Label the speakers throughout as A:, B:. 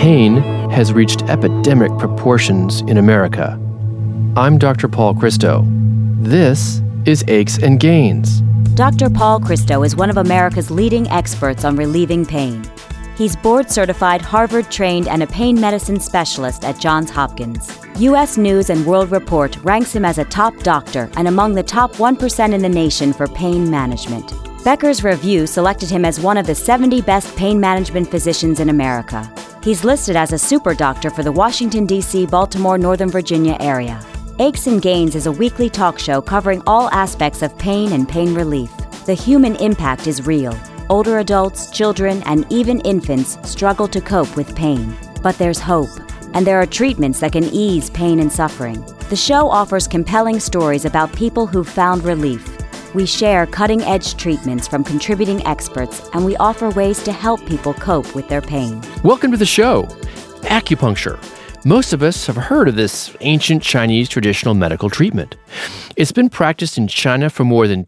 A: Pain has reached epidemic proportions in America. I'm Dr. Paul Christo. This is Aches and Gains.
B: Dr. Paul Christo is one of America's leading experts on relieving pain. He's board-certified, Harvard-trained, and a pain medicine specialist at Johns Hopkins. U.S. News & World Report ranks him as a top doctor and among the top 1% in the nation for pain management. Becker's Review selected him as one of the 70 best pain management physicians in America. He's listed as a super doctor for the Washington, D.C., Baltimore, Northern Virginia area. Aches and Gains is a weekly talk show covering all aspects of pain and pain relief. The human impact is real. Older adults, children, and even infants struggle to cope with pain. But there's hope, and there are treatments that can ease pain and suffering. The show offers compelling stories about people who've found relief. We share cutting-edge treatments from contributing experts, and we offer ways to help people cope with their pain.
A: Welcome to the show. Acupuncture. Most of us have heard of this ancient Chinese traditional medical treatment. It's been practiced in China for more than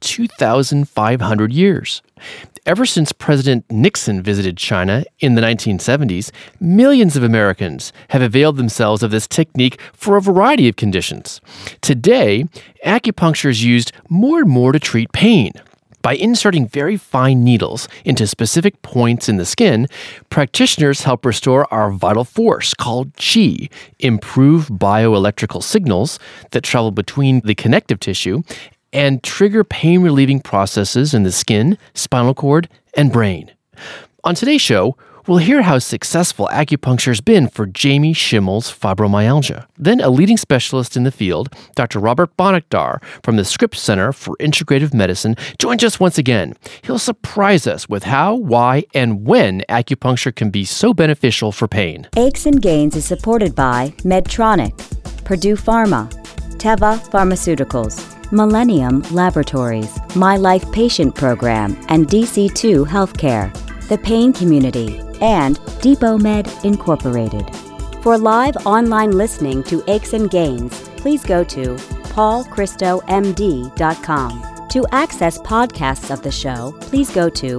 A: 2,500 years. Ever since President Nixon visited China in the 1970s, millions of Americans have availed themselves of this technique for a variety of conditions. Today, acupuncture is used more and more to treat pain. By inserting very fine needles into specific points in the skin, practitioners help restore our vital force called qi, improve bioelectrical signals that travel between the connective tissue, and trigger pain-relieving processes in the skin, spinal cord, and brain. On today's show, we'll hear how successful acupuncture has been for Jamie Schimmel's fibromyalgia. Then a leading specialist in the field, Dr. Robert Bonakdar from the Scripps Center for Integrative Medicine, joins us once again. He'll surprise us with how, why, and when acupuncture can be so beneficial for pain.
B: Aches and Gains is supported by Medtronic, Purdue Pharma, Teva Pharmaceuticals, Millennium Laboratories, My Life Patient Program, and DC2 Healthcare, The Pain Community, and Depot Med Incorporated. For live online listening to Aches and Gains, please go to paulchristomd.com. To access podcasts of the show, please go to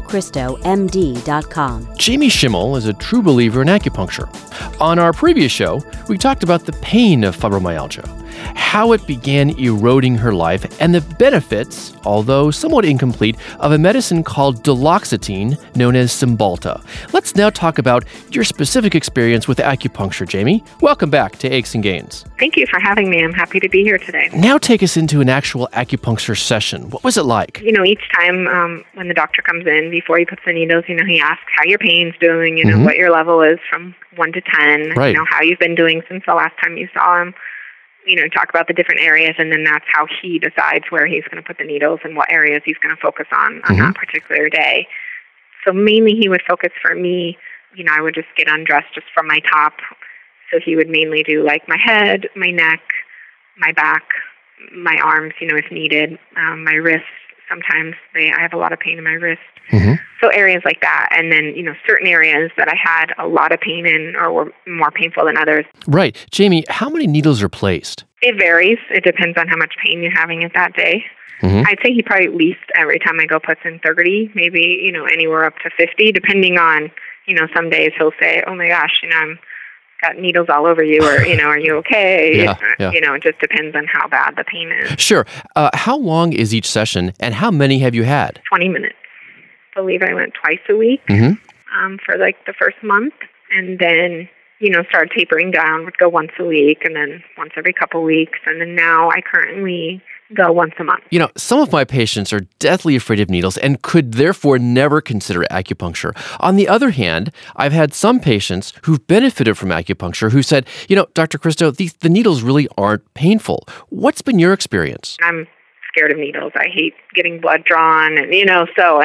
B: paulchristomd.com.
A: Jamie Schimmel is a true believer in acupuncture. On our previous show, we talked about the pain of fibromyalgia, how it began eroding her life, and the benefits, although somewhat incomplete, of a medicine called duloxetine, known as Cymbalta. Let's now talk about your specific experience with acupuncture, Jamie. Welcome back to Aches and Gains.
C: Thank you for having me. I'm happy to be here today.
A: Now take us into an actual acupuncture session. What was it like?
C: Each time when the doctor comes in, before he puts the needles, he asks how your pain's doing, what your level is from 1 to 10,
A: right.
C: How you've been doing since the last time you saw him. Talk about the different areas, and then that's how he decides where he's going to put the needles and what areas he's going to focus on that particular day. So mainly he would focus for me, I would just get undressed just from my top. So he would mainly do like my head, my neck, my back, my arms, if needed, my wrists. Sometimes I have a lot of pain in my wrist. So areas like that. And then, certain areas that I had a lot of pain in or were more painful than others.
A: Right. Jamie, how many needles are placed?
C: It varies. It depends on how much pain you're having at that day. I'd say he probably at least every time I go puts in 30, maybe, anywhere up to 50, depending on, some days he'll say, oh my gosh, I'm got needles all over you, or, are you okay?
A: Yeah.
C: It just depends on how bad the pain is.
A: Sure. How long is each session, and how many have you had?
C: 20 minutes. I believe I went twice a week for like the first month, and then, started tapering down, would go once a week, and then once every couple weeks, and then now I currently go once a month.
A: Some of my patients are deathly afraid of needles and could therefore never consider acupuncture. On the other hand, I've had some patients who've benefited from acupuncture who said, Dr. Christo, the needles really aren't painful. What's been your experience?
C: I'm scared of needles. I hate getting blood drawn, and no,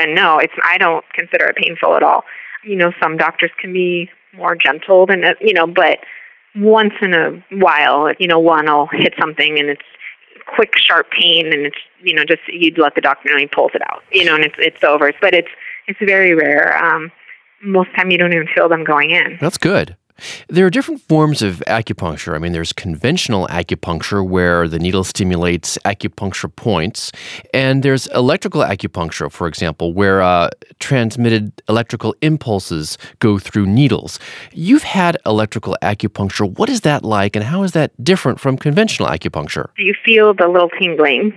C: I don't consider it painful at all. Some doctors can be more gentle than but once in a while, one will hit something and it's quick, sharp pain, and it's just you'd let the doctor know he pulls it out, and it's over. But it's very rare. Most time you don't even feel them going in.
A: That's good. There are different forms of acupuncture. I mean, there's conventional acupuncture where the needle stimulates acupuncture points, and there's electrical acupuncture, for example, where transmitted electrical impulses go through needles. You've had electrical acupuncture. What is that like, and how is that different from conventional acupuncture?
C: You feel the little tingling,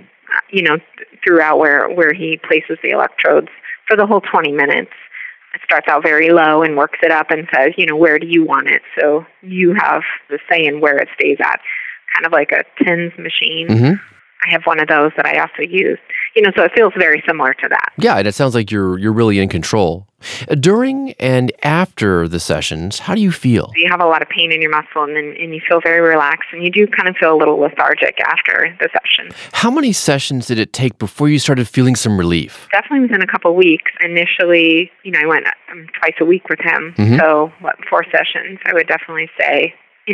C: throughout where he places the electrodes for the whole 20 minutes. It starts out very low and works it up and says, where do you want it? So you have the say in where it stays at, kind of like a TENS machine.
A: Mm-hmm.
C: I have one of those that I also use. So it feels very similar to that.
A: Yeah, and it sounds like you're really in control. During and after the sessions, how do you feel?
C: You have a lot of pain in your muscle, and you feel very relaxed, and you do kind of feel a little lethargic after the session.
A: How many sessions did it take before you started feeling some relief?
C: Definitely within a couple of weeks. Initially, I went twice a week with him, so 4 sessions, I would definitely say.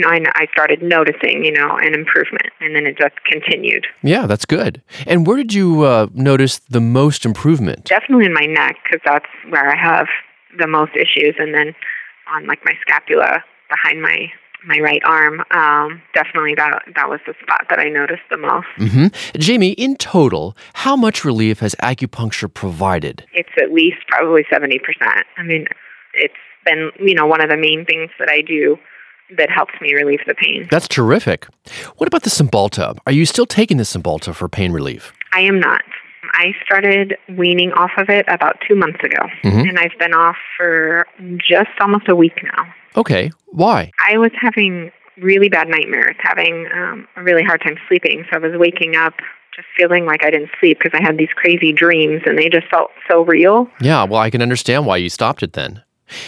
C: I started noticing, an improvement, and then it just continued.
A: Yeah, that's good. And where did you notice the most improvement?
C: Definitely in my neck, because that's where I have the most issues, and then on my scapula behind my right arm, definitely that was the spot that I noticed the most.
A: Mm-hmm. Jamie, in total, how much relief has acupuncture provided?
C: It's at least probably 70%. I mean, it's been, one of the main things that I do that helps me relieve the pain.
A: That's terrific. What about the Cymbalta? Are you still taking the Cymbalta for pain relief?
C: I am not. I started weaning off of it about 2 months ago, and I've been off for just almost a week now.
A: Okay. Why?
C: I was having really bad nightmares, having a really hard time sleeping, so I was waking up just feeling like I didn't sleep because I had these crazy dreams, and they just felt so real.
A: Yeah, well, I can understand why you stopped it then.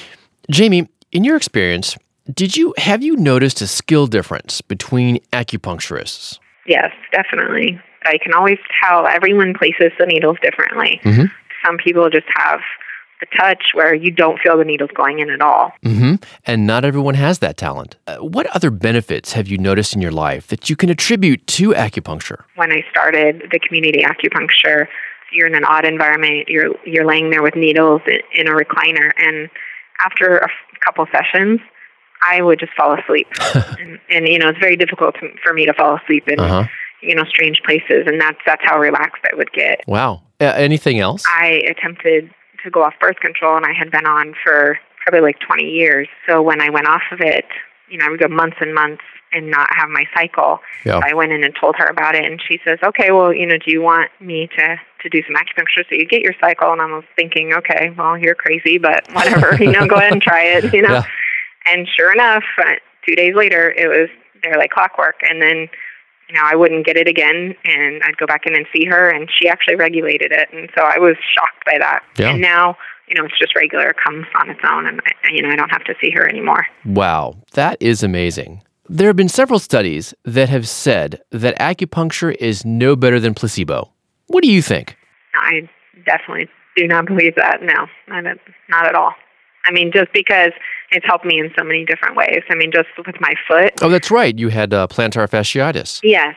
A: Jamie, in your experience, have you noticed a skill difference between acupuncturists?
C: Yes, definitely. I can always tell everyone places the needles differently. Some people just have the touch where you don't feel the needles going in at all.
A: And not everyone has that talent. What other benefits have you noticed in your life that you can attribute to acupuncture?
C: When I started the community acupuncture, you're in an odd environment. You're laying there with needles in a recliner, and after a couple sessions, I would just fall asleep. and it's very difficult for me to fall asleep in, strange places. And that's how relaxed I would get.
A: Wow. Anything else?
C: I attempted to go off birth control, and I had been on for probably 20 years. So when I went off of it, I would go months and months and not have my cycle.
A: Yeah.
C: I went in and told her about it, and she says, okay, well, do you want me to do some acupuncture so you get your cycle? And I was thinking, okay, well, you're crazy, but whatever, go ahead and try it,
A: Yeah.
C: And sure enough, 2 days later, it was there like clockwork. And then, I wouldn't get it again, and I'd go back in and see her, and she actually regulated it. And so I was shocked by that.
A: Yeah.
C: And now, it's just regular. It comes on its own, and, I don't have to see her anymore.
A: Wow, that is amazing. There have been several studies that have said that acupuncture is no better than placebo. What do you think?
C: I definitely do not believe that. No, not at all. I mean, just because it's helped me in so many different ways. I mean, just with my foot.
A: Oh, that's right. You had plantar fasciitis.
C: Yes.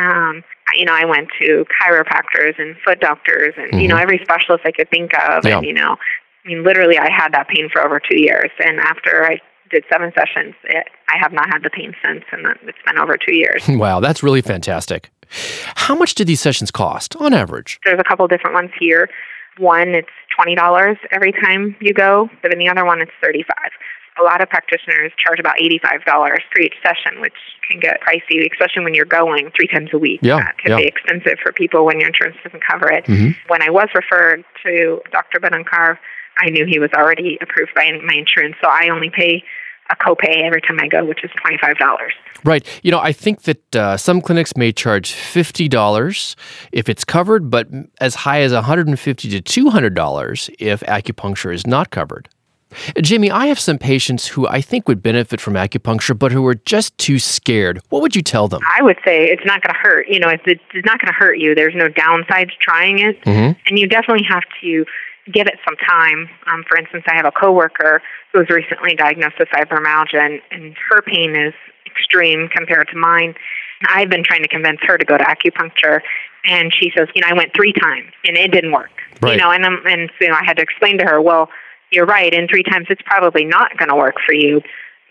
C: I went to chiropractors and foot doctors and, every specialist I could think of.
A: Yeah.
C: And, literally I had that pain for over 2 years. And after I did 7 sessions, I have not had the pain since, and it's been over 2 years.
A: Wow, that's really fantastic. How much did these sessions cost on average?
C: There's a couple different ones here. One, it's $20 every time you go, but in the other one, it's $35. A lot of practitioners charge about $85 for each session, which can get pricey, especially when you're going 3 times a week.
A: Yeah,
C: That could be expensive for people when your insurance doesn't cover it. When I was referred to Dr. Badankar, I knew he was already approved by my insurance, so I only pay a copay every time I go, which is $25.
A: Right. I think that some clinics may charge $50 if it's covered, but as high as $150 to $200 if acupuncture is not covered. Jamie, I have some patients who I think would benefit from acupuncture, but who are just too scared. What would you tell them?
C: I would say it's not going to hurt. It's not going to hurt you. There's no downside to trying it. And you definitely have to give it some time. For instance, I have a coworker who was recently diagnosed with fibromyalgia, and her pain is extreme compared to mine. I've been trying to convince her to go to acupuncture, and she says, I went 3 times, and it didn't work.
A: Right.
C: And I had to explain to her, well, you're right, in 3 times it's probably not going to work for you.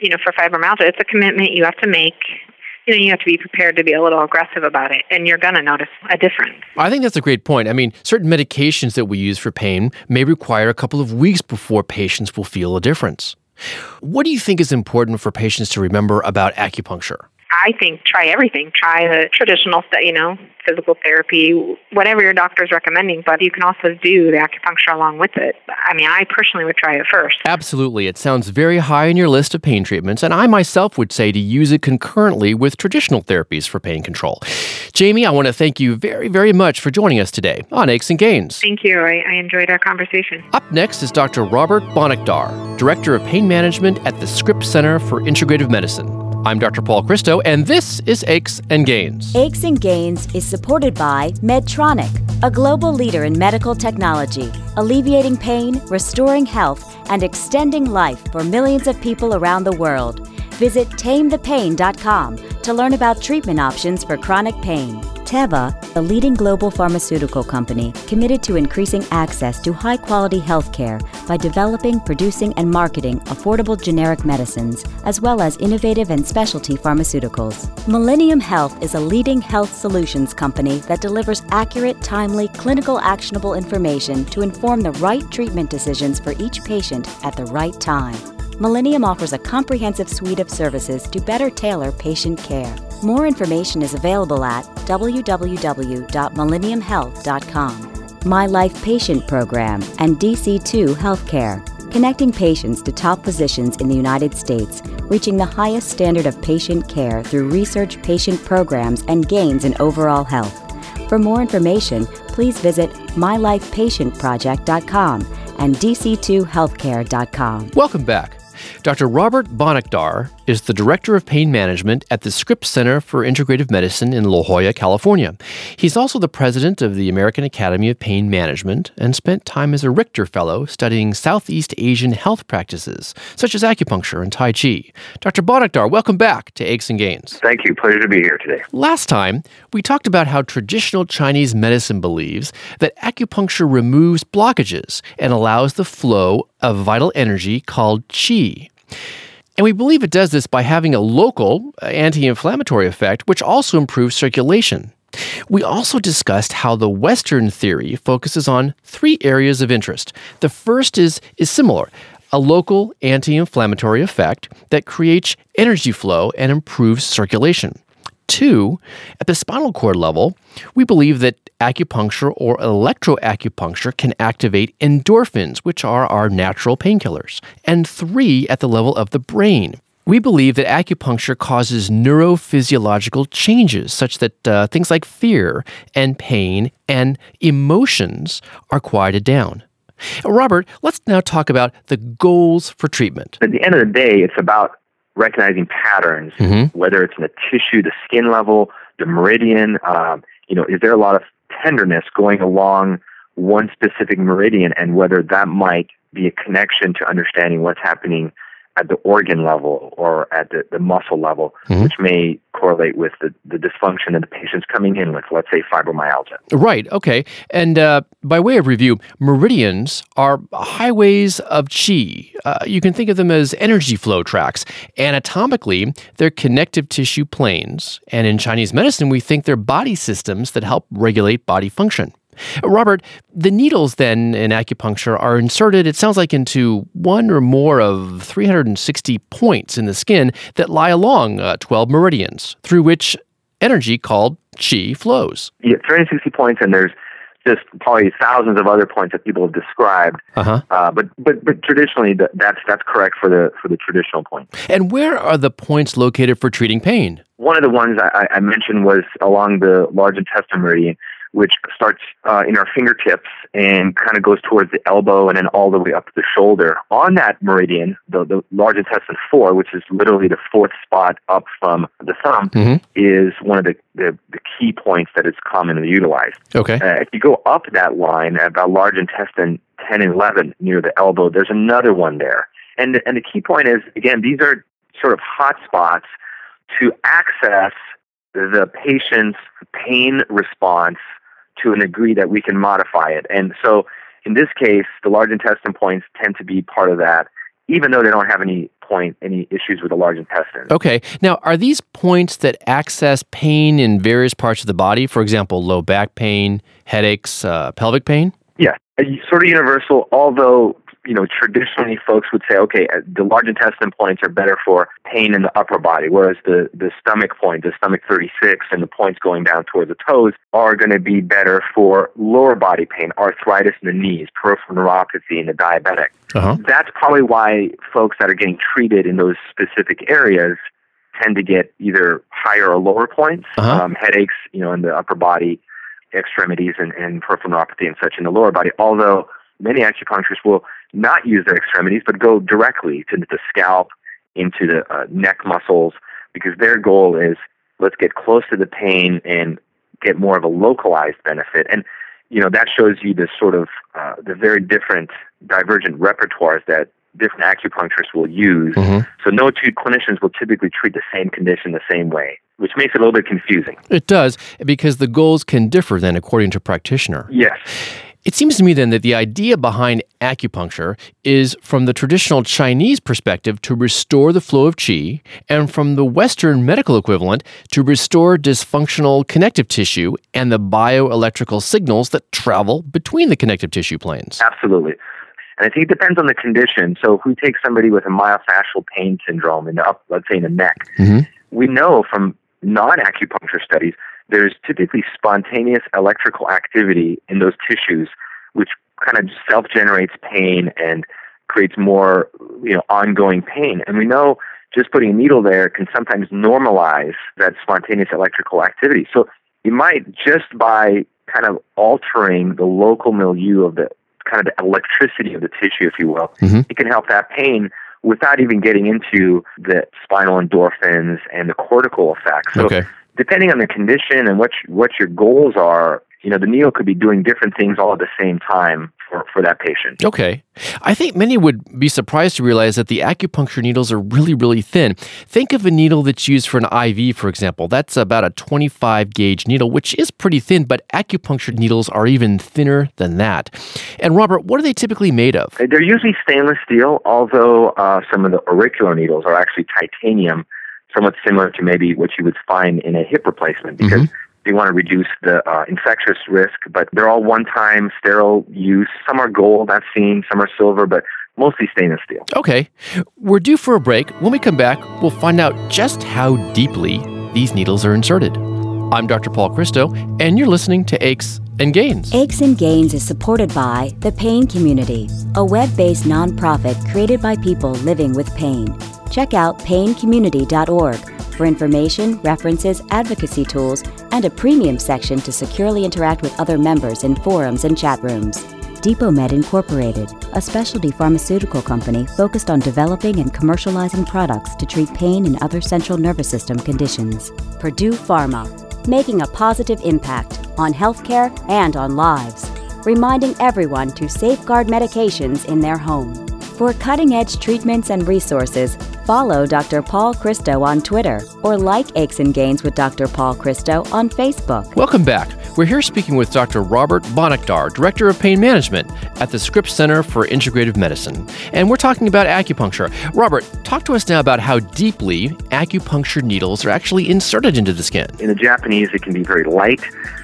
C: for fibromyalgia, it's a commitment you have to make. You have to be prepared to be a little aggressive about it, and you're going to notice a difference.
A: I think that's a great point. I mean, certain medications that we use for pain may require a couple of weeks before patients will feel a difference. What do you think is important for patients to remember about acupuncture?
C: I think try everything. Try the traditional stuff, physical therapy, whatever your doctor's recommending, but you can also do the acupuncture along with it. I mean, I personally would try it first.
A: Absolutely. It sounds very high on your list of pain treatments, and I myself would say to use it concurrently with traditional therapies for pain control. Jamie, I want to thank you very, very much for joining us today on Aches and Gains.
C: Thank you. I enjoyed our conversation.
A: Up next is Dr. Robert Bonakdar, Director of Pain Management at the Scripps Center for Integrative Medicine. I'm Dr. Paul Christo, and this is Aches and Gains.
B: Aches and Gains is supported by Medtronic, a global leader in medical technology, alleviating pain, restoring health, and extending life for millions of people around the world. Visit TameThePain.com to learn about treatment options for chronic pain. Teva, a leading global pharmaceutical company committed to increasing access to high-quality healthcare by developing, producing, and marketing affordable generic medicines, as well as innovative and specialty pharmaceuticals. Millennium Health is a leading health solutions company that delivers accurate, timely, clinical actionable information to inform the right treatment decisions for each patient at the right time. Millennium offers a comprehensive suite of services to better tailor patient care. More information is available at www.millenniumhealth.com. My Life Patient Program and DC2 Healthcare, connecting patients to top physicians in the United States, reaching the highest standard of patient care through research patient programs and gains in overall health. For more information, please visit mylifepatientproject.com and dc2healthcare.com.
A: Welcome back. Dr. Robert Bonakdar is the Director of Pain Management at the Scripps Center for Integrative Medicine in La Jolla, California. He's also the president of the American Academy of Pain Management and spent time as a Richter Fellow studying Southeast Asian health practices, such as acupuncture and Tai Chi. Dr. Bonakdar, welcome back to Aches and Gains.
D: Thank you. Pleasure to be here today.
A: Last time, we talked about how traditional Chinese medicine believes that acupuncture removes blockages and allows the flow of vital energy called qi. And we believe it does this by having a local anti-inflammatory effect, which also improves circulation. We also discussed how the Western theory focuses on 3 areas of interest. The first is similar, a local anti-inflammatory effect that creates energy flow and improves circulation. 2, at the spinal cord level, we believe that acupuncture or electroacupuncture can activate endorphins, which are our natural painkillers. And 3, at the level of the brain, we believe that acupuncture causes neurophysiological changes such that things like fear and pain and emotions are quieted down. Robert, let's now talk about the goals for treatment.
D: At the end of the day, it's about recognizing patterns, whether it's in the tissue, the skin level, the meridian. Is there a lot of tenderness going along one specific meridian, and whether that might be a connection to understanding what's happening at the organ level or at the muscle level, which may correlate with the dysfunction that the patient's coming in with, let's say fibromyalgia.
A: Right, okay. And by way of review, meridians are highways of qi. You can think of them as energy flow tracks. Anatomically, they're connective tissue planes. And in Chinese medicine, we think they're body systems that help regulate body function. Robert, the needles then in acupuncture are inserted, it sounds like, into one or more of 360 points in the skin that lie along 12 meridians, through which energy called qi flows.
D: Yeah, 360 points, and there's just probably thousands of other points that people have described. But traditionally, that's correct for the traditional point.
A: And where are the points located for treating pain?
D: One of the ones I mentioned was along the large intestine meridian, which starts in our fingertips and kind of goes towards the elbow and then all the way up to the shoulder. On that meridian, the large intestine 4, which is literally the 4th spot up from the thumb, is one of the key points that is commonly utilized.
A: Okay.
D: If you go up that line, about large intestine 10 and 11 near the elbow, there's another one there. And the key point is, again, these are sort of hot spots to access the patient's pain response to a degree that we can modify it. And so in this case, the large intestine points tend to be part of that, even though they don't have any point any issues with the large intestine.
A: Okay. Now, are these points that access pain in various parts of the body? For example, low back pain, headaches, pelvic pain?
D: Yeah, sort of universal, although, traditionally folks would say, okay, the large intestine points are better for pain in the upper body, whereas the stomach point, the stomach 36, and the points going down toward the toes are going to be better for lower body pain, arthritis in the knees, peripheral neuropathy in the diabetic.
A: Uh-huh.
D: That's probably why folks that are getting treated in those specific areas tend to get either higher or lower points, headaches, in the upper body, extremities, and peripheral neuropathy and such in the lower body, although many acupuncturists will not use their extremities, but go directly to the scalp, into the neck muscles, because their goal is, let's get close to the pain and get more of a localized benefit. And, that shows you the sort of the very different divergent repertoires that different acupuncturists will use. Mm-hmm. So no two clinicians will typically treat the same condition the same way, which makes it a little bit confusing.
A: It does, because the goals can differ then according to practitioner.
D: Yes.
A: It seems to me then that the idea behind acupuncture is, from the traditional Chinese perspective, to restore the flow of qi, and from the Western medical equivalent, to restore dysfunctional connective tissue and the bioelectrical signals that travel between the connective tissue planes.
D: Absolutely. And I think it depends on the condition. So if we take somebody with a myofascial pain syndrome let's say in the neck, mm-hmm. we know from non-acupuncture studies, there's typically spontaneous electrical activity in those tissues, which kind of self-generates pain and creates more, ongoing pain. And we know just putting a needle there can sometimes normalize that spontaneous electrical activity. So you might, just by kind of altering the local milieu of the kind of the electricity of the tissue, if you will, mm-hmm. it can help that pain without even getting into the spinal endorphins and the cortical effects. So depending on the condition and what your goals are, the needle could be doing different things all at the same time for that patient.
A: Okay. I think many would be surprised to realize that the acupuncture needles are really, really thin. Think of a needle that's used for an IV, for example. That's about a 25 gauge needle, which is pretty thin, but acupuncture needles are even thinner than that. And Robert, what are they typically made of?
D: They're usually stainless steel, although some of the auricular needles are actually titanium, somewhat similar to maybe what you would find in a hip replacement, because mm-hmm. they want to reduce the infectious risk, but they're all one-time sterile use. Some are gold, I've seen, some are silver, but mostly stainless steel.
A: Okay. We're due for a break. When we come back, we'll find out just how deeply these needles are inserted. I'm Dr. Paul Christo, and you're listening to Aches and Gains.
B: Aches and Gains is supported by The Pain Community, a web-based nonprofit created by people living with pain. Check out paincommunity.org for information, references, advocacy tools, and a premium section to securely interact with other members in forums and chat rooms. DepotMed Incorporated, a specialty pharmaceutical company focused on developing and commercializing products to treat pain and other central nervous system conditions. Purdue Pharma, making a positive impact on healthcare and on lives, reminding everyone to safeguard medications in their home. For cutting-edge treatments and resources, follow Dr. Paul Christo on Twitter or like Aches and Gains with Dr. Paul Christo on Facebook.
A: Welcome back. We're here speaking with Dr. Robert Bonakdar, Director of Pain Management at the Scripps Center for Integrative Medicine. And we're talking about acupuncture. Robert, talk to us now about how deeply acupuncture needles are actually inserted into the skin.
D: In the Japanese, it can be very light.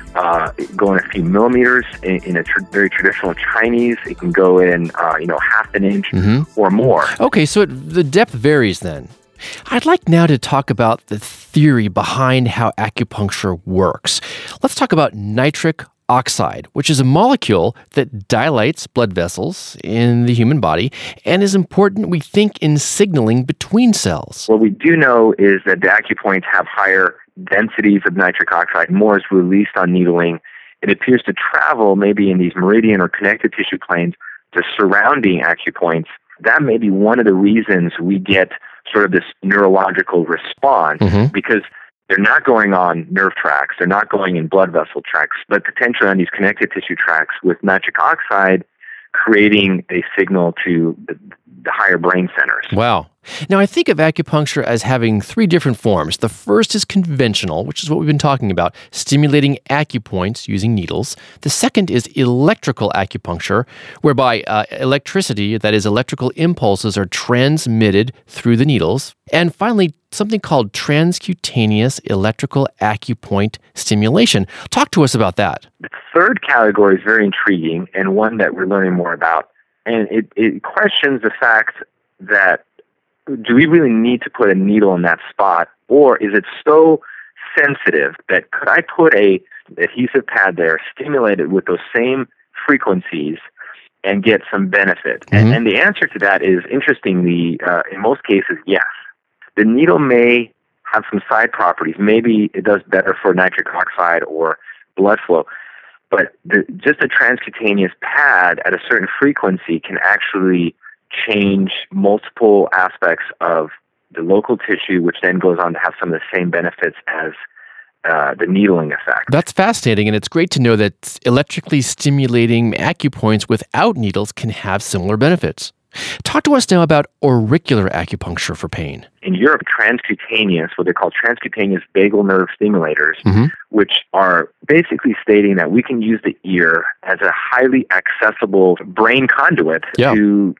D: Go in a few millimeters. In a very traditional Chinese, it can go in, half an inch mm-hmm. or more.
A: Okay, so the depth varies then. I'd like now to talk about the theory behind how acupuncture works. Let's talk about nitric oxide, which is a molecule that dilates blood vessels in the human body and is important, we think, in signaling between cells.
D: What we do know is that the acupoints have higher densities of nitric oxide. More is released on needling. It appears to travel maybe in these meridian or connective tissue planes to surrounding acupoints. That may be one of the reasons we get sort of this neurological response, mm-hmm. because they're not going on nerve tracts, they're not going in blood vessel tracts, but potentially on these connective tissue tracts with nitric oxide creating a signal to the higher brain centers.
A: Wow. Now, I think of acupuncture as having three different forms. The first is conventional, which is what we've been talking about, stimulating acupoints using needles. The second is electrical acupuncture, whereby electricity, that is, electrical impulses, are transmitted through the needles. And finally, something called transcutaneous electrical acupoint stimulation. Talk to us about that.
D: The third category is very intriguing and one that we're learning more about. And it questions the fact that do we really need to put a needle in that spot, or is it so sensitive that could I put a adhesive pad there, stimulate it with those same frequencies, and get some benefit? Mm-hmm. And the answer to that is, interestingly, in most cases, yes. The needle may have some side properties. Maybe it does better for nitric oxide or blood flow, but just a transcutaneous pad at a certain frequency can actually change multiple aspects of the local tissue, which then goes on to have some of the same benefits as the needling effect.
A: That's fascinating, and it's great to know that electrically stimulating acupoints without needles can have similar benefits. Talk to us now about auricular acupuncture for pain.
D: In Europe, transcutaneous, what they call transcutaneous vagal nerve stimulators, mm-hmm. which are basically stating that we can use the ear as a highly accessible brain conduit to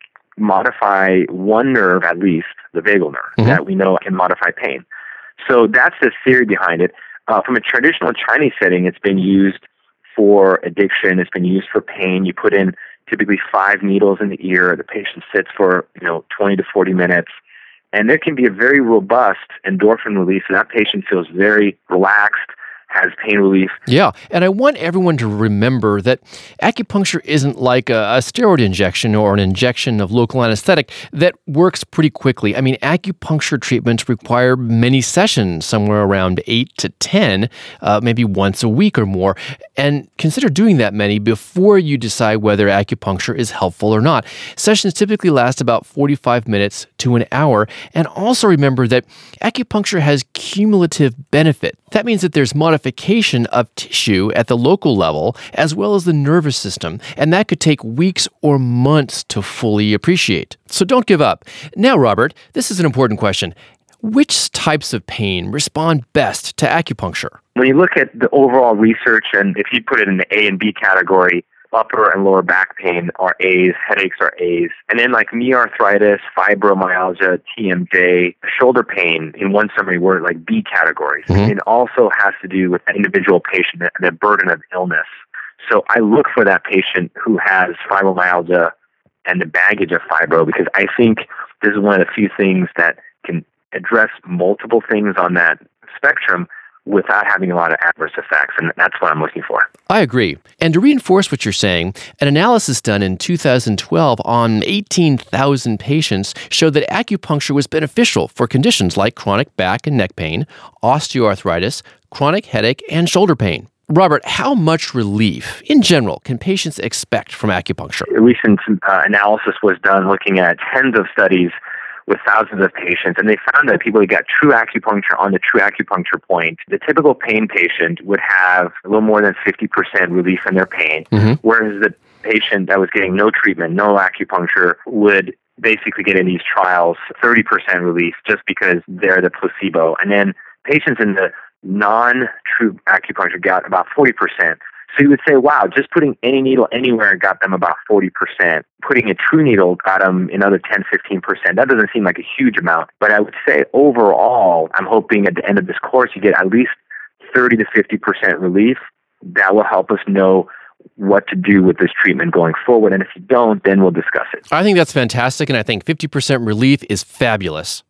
D: modify one nerve, at least, the vagal nerve, mm-hmm. that we know can modify pain. So that's the theory behind it. From a traditional Chinese setting, it's been used for addiction. It's been used for pain. You put in typically 5 needles in the ear. The patient sits for 20 to 40 minutes. And there can be a very robust endorphin release. So that patient feels very relaxed, has pain relief.
A: Yeah, and I want everyone to remember that acupuncture isn't like a steroid injection or an injection of local anesthetic that works pretty quickly. I mean, acupuncture treatments require many sessions, somewhere around 8 to 10, maybe once a week or more. And consider doing that many before you decide whether acupuncture is helpful or not. Sessions typically last about 45 minutes to an hour. And also remember that acupuncture has cumulative benefit. That means that there's modification of tissue at the local level as well as the nervous system, and that could take weeks or months to fully appreciate. So don't give up. Now, Robert, this is an important question. Which types of pain respond best to acupuncture?
D: When you look at the overall research, and if you put it in the A and B category, upper and lower back pain are A's, headaches are A's. And then like knee arthritis, fibromyalgia, TMJ, shoulder pain, in one summary, were like B categories. Mm-hmm. It also has to do with the individual patient, the burden of illness. So I look for that patient who has fibromyalgia and the baggage of fibro, because I think this is one of the few things that can address multiple things on that spectrum without having a lot of adverse effects, and that's what I'm looking for.
A: I agree. And to reinforce what you're saying, an analysis done in 2012 on 18,000 patients showed that acupuncture was beneficial for conditions like chronic back and neck pain, osteoarthritis, chronic headache, and shoulder pain. Robert, how much relief, in general, can patients expect from acupuncture?
D: A recent analysis was done looking at tens of studies with thousands of patients, and they found that people who got true acupuncture on the true acupuncture point, the typical pain patient would have a little more than 50% relief in their pain, mm-hmm. whereas the patient that was getting no treatment, no acupuncture, would basically get in these trials 30% relief just because they're the placebo. And then patients in the non-true acupuncture got about 40%. So you would say, wow, just putting any needle anywhere got them about 40%. Putting a true needle got them another 10, 15%. That doesn't seem like a huge amount. But I would say overall, I'm hoping at the end of this course you get at least 30 to 50% relief. That will help us know what to do with this treatment going forward. And if you don't, then we'll discuss it.
A: I think that's fantastic, and I think 50% relief is fabulous.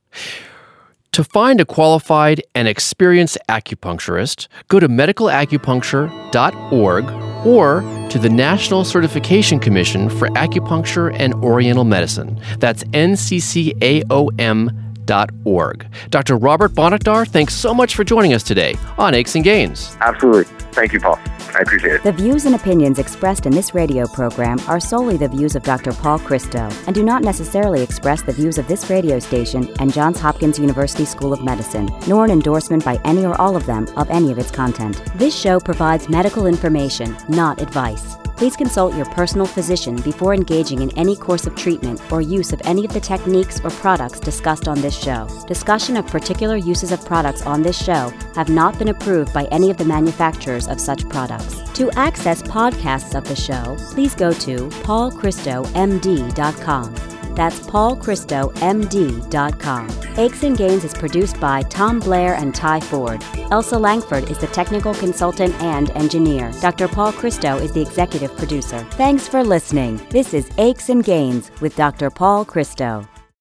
A: To find a qualified and experienced acupuncturist, go to medicalacupuncture.org or to the National Certification Commission for Acupuncture and Oriental Medicine. That's NCCAOM.org. Dr. Robert Bonakdar, thanks so much for joining us today on Aches and Gains.
D: Absolutely. Thank you, Paul. I appreciate it.
B: The views and opinions expressed in this radio program are solely the views of Dr. Paul Christo and do not necessarily express the views of this radio station and Johns Hopkins University School of Medicine, nor an endorsement by any or all of them of any of its content. This show provides medical information, not advice. Please consult your personal physician before engaging in any course of treatment or use of any of the techniques or products discussed on this show. Discussion of particular uses of products on this show have not been approved by any of the manufacturers of such products. To access podcasts of the show, please go to paulchristomd.com. That's paulchristomd.com. Aches and Gains is produced by Tom Blair and Ty Ford. Elsa Langford is the technical consultant and engineer. Dr. Paul Christo is the executive producer. Thanks for listening. This is Aches and Gains with Dr. Paul Christo.